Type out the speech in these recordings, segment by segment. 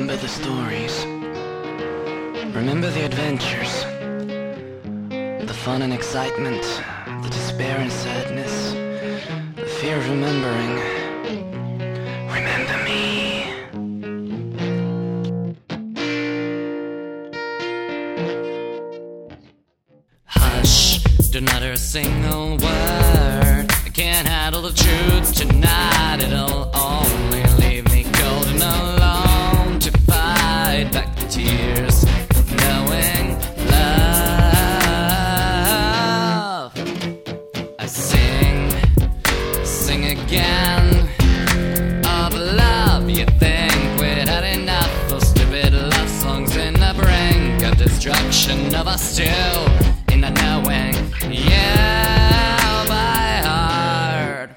Remember the stories. Remember the adventures. The fun and excitement. The despair and sadness. The fear of remembering. Remember me. Hush, do not hear a single word. I can't handle the truth tonight. It'll only leave me cold and alone to fight back the tears, knowing love. I sing again of love. You think we'd had enough of stupid love songs in the brink of destruction of us still in the knowing. Yeah, by heart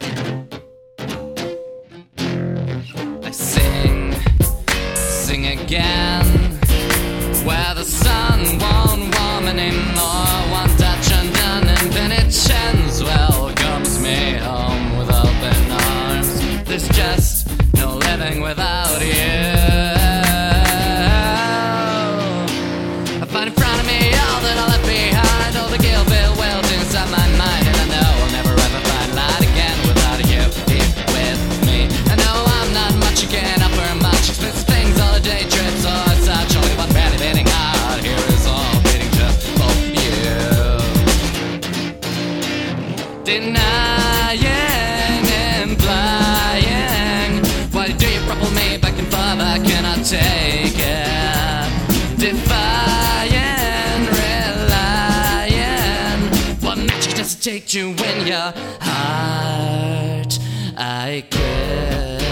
I sing again, where the sun won't warm anymore. One touch undone and then it shines, welcomes me home with open arms. There's just no living without you. I find in front of me all that I left behind, all the guilt built well inside my mind, and I know I'll never ever find light again without you here with me. I know I'm not much, you can't offer much, expensive things, all the day trips or such. Only one really beating heart here is all beating just for you. Denying, implying, why do you crumple me back and forth? I cannot take it. Defying, relying, what magic does it take to win your heart? I quit.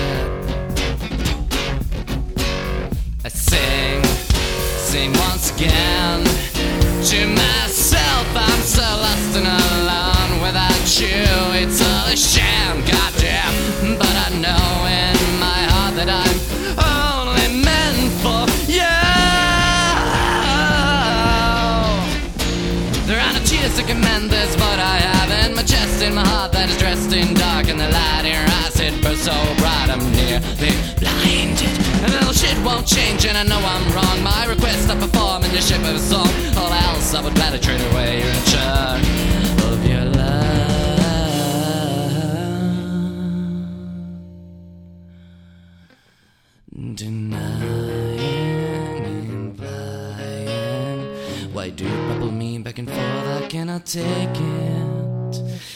I sing once again to myself. I'm so lost and alone without you. It's all a sham, goddamn. But I know in my heart that I'm only meant for you. There are no tears that can mend this, but I have in my chest, in my heart that is dressed in dark, and the light in your eyes, it burns so bright I'm nearly blinded. And little shit won't change, and I know I'm wrong. My request I perform in the shape of a song. All else I would gladly trade away. You're in charge of your love. Denying, implying, why do you crumple me back and forth? I cannot take it.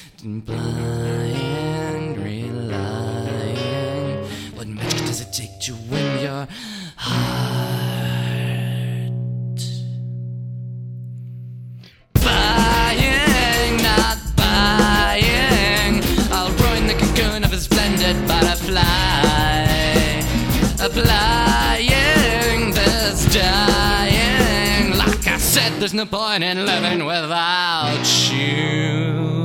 Implying, relying, what magic does it take to win your heart? Buying, not buying, I'll ruin the cocoon of a splendid butterfly. Applying this dying. Like I said, there's no point in living without you.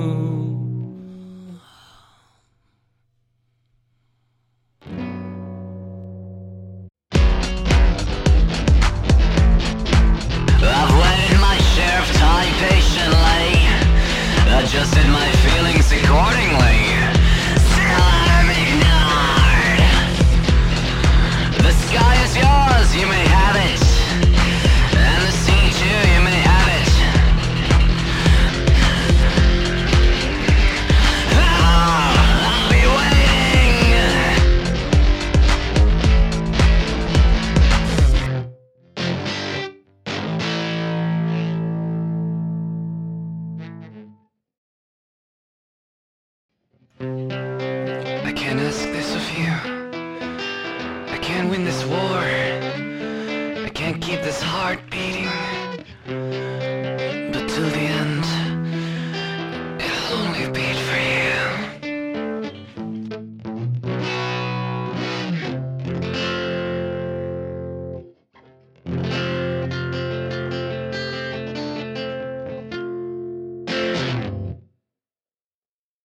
I've waited my share of time patiently, adjusted my feelings accordingly. Still I'm ignored. The sky is yours, you may have it, and the sea too, you may have it. I'll be I can't ask this of you. I can't win this war. I can't keep this heart beating.